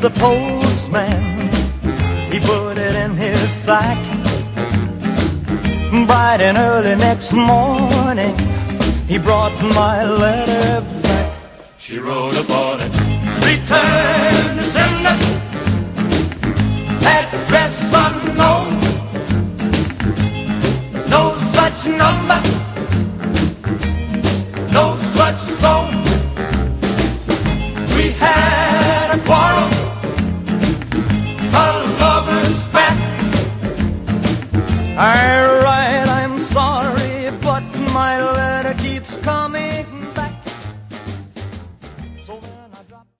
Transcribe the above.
the postman, he put it in his sack. Bright and early next morning, he brought my letter back. She wrote upon it, return to sender.